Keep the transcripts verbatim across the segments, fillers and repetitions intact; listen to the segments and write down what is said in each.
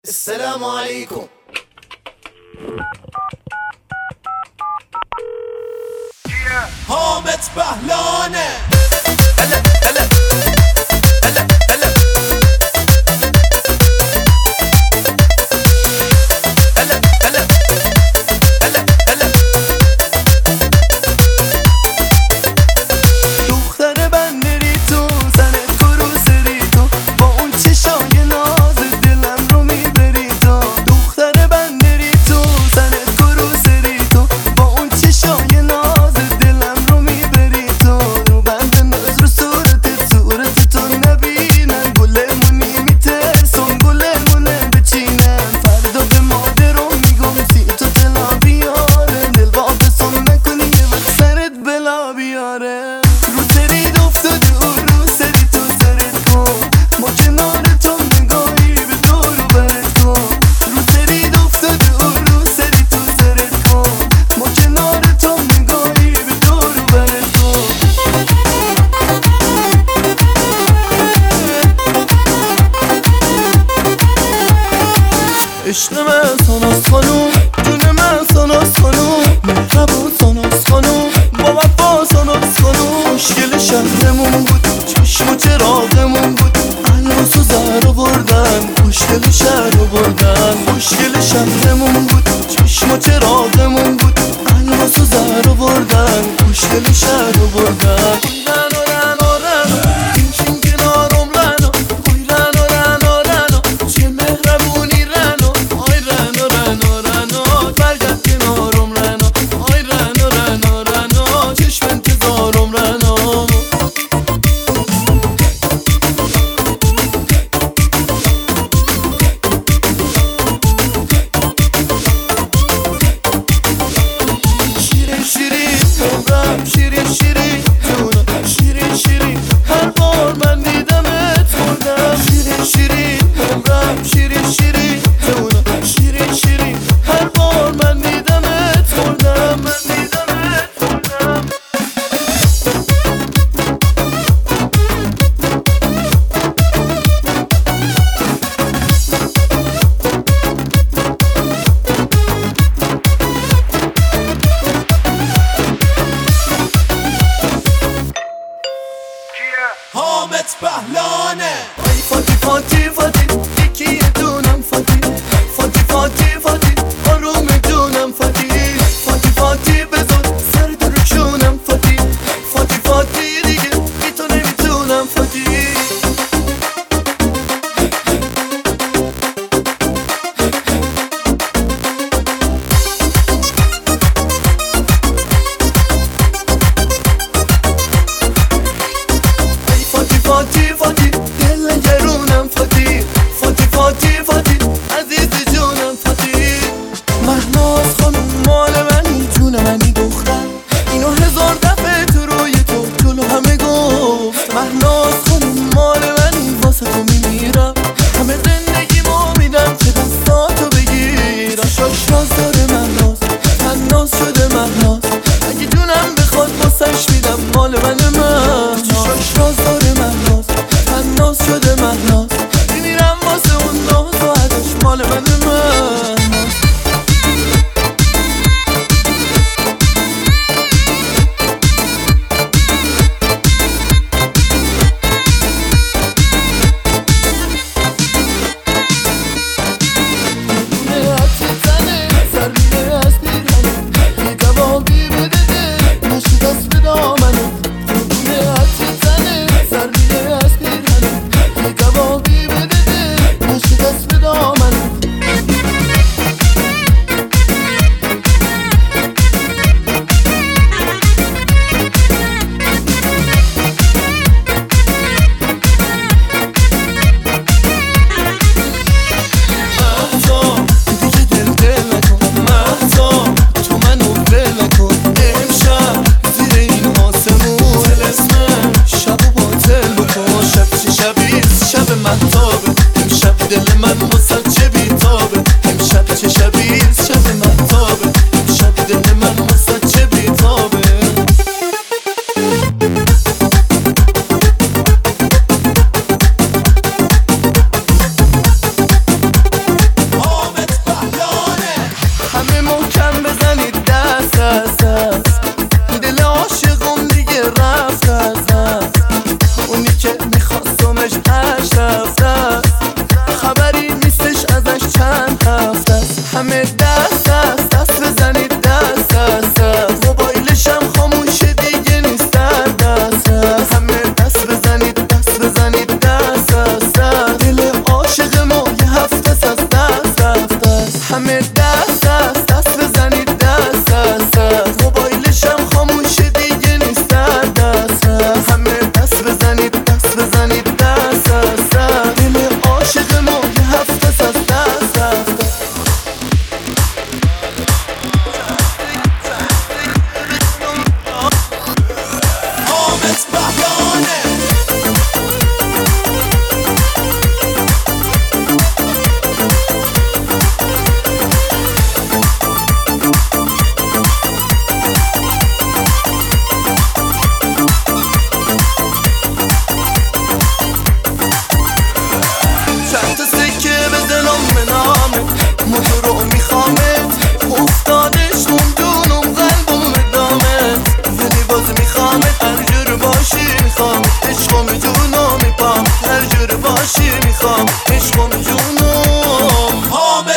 السلام عليكم. حامد بهلانه هلا هلا هلا هلا هلا هلا هلا هلا دختر بندری تو زنت کروسری تو با اون چشای نازت دلم رو میبری تو. دختر بندری تو زنت کروسری تو با اون چشای نازت دلم رو میبری تو. رو بند نظر صورتت صورت تو نبینم گلمونی میترسم گلمونه بچینم. فردا به مادرم میگم سی تو تلا بیاره دل واپسم نکنی یه وقت سرت بلا بیاره. رو سرید افتاده و رو سری تو سرت کن ما کنار تو نگاهی به دور و برت کن. رو سرید افتاده و رو سری تو سرت کن ما کنار تو نگاهی به دور و برت کن. عشق من ساناس خانوم جون من ساناس خانوم مهربون ساناس خانوم با وفا ساناس خانوم. مشکل شهرمون بود چشم و چراغمون بود الماس و زهر آوردن مشکل شهر آوردن. مشکل شهرمون بود چشم و چراغمون بود الماس و زهر آوردن مشکل شهر آوردن. رنو رنو رنو این کنارم رنو وای رنو رنو رنو چه مهربونی رنو آی رنو رنو رنو برگرد کنارم رنو آی رنو رنو رنو چشم انتظارم رنو.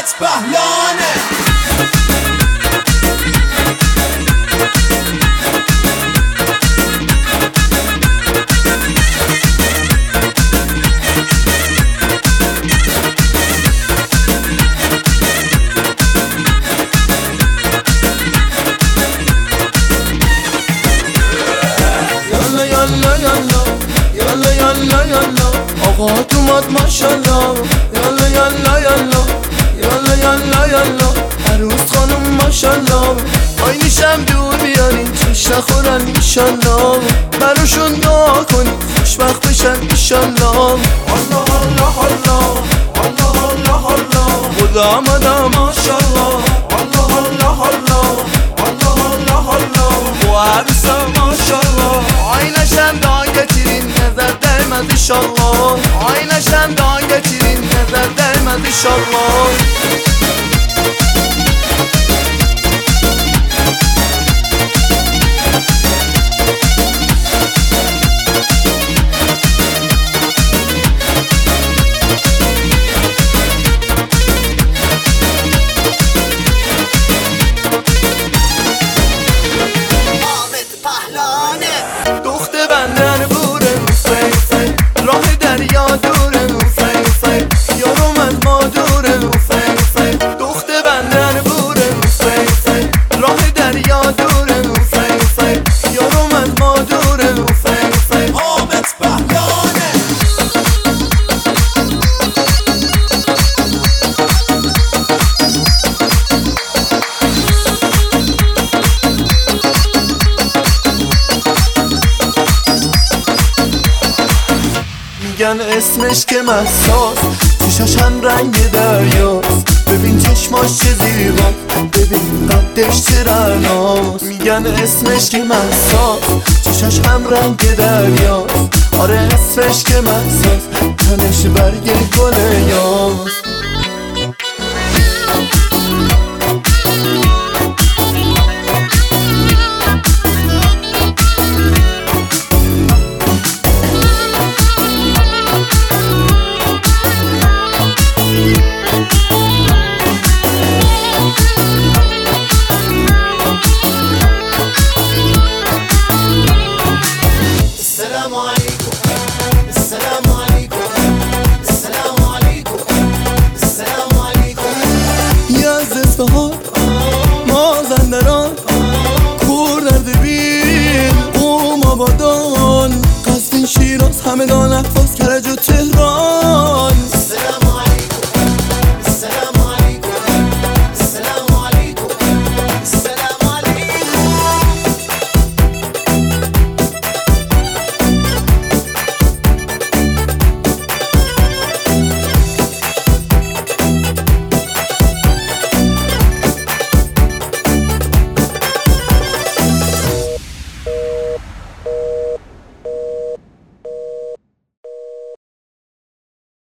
بهلانه. یالا یالا یالا یالا یالا یالا آقا تو ماد ماشالله. یالا یالا یالا یالا یالا یالا عروس خانم ماشالله. آینشم دور بیارین چش نخورن ایشالله. براشون دعا کنین خوشبخت بشن ایشالله. الله الله الله الله الله الله خدا آمده ماشالله. الله الله الله الله الله الله و عروسا ماشالله. آینشم دعا گتیرین نظر درمد ایشالله. آینشم دعا گتیرین نظر درمد ایشالله. دخت بندر بوره فی فی راه دریا دوره فی فی یارو من مادوره فی فی دخت بندر بوره فی فی راه دریا دوره فی فی یارو من مادوره فی فی حامد بهلانه. میگن اسمش که مساس چشاش هم رنگ دریاست. ببین چشماش چه زیبا ببین قدش چه رعناست. میگن اسمش که مساس چشاش هم رنگ دریاست. آره اسمش که مساس تنش برگ گل یاست. السلام عليكم السلام عليكم السلام عليكم السلام عليكم. یز اصفهان مازندران کور درد بین قوم آبادان قصد شیراز همگان احفاظ کرد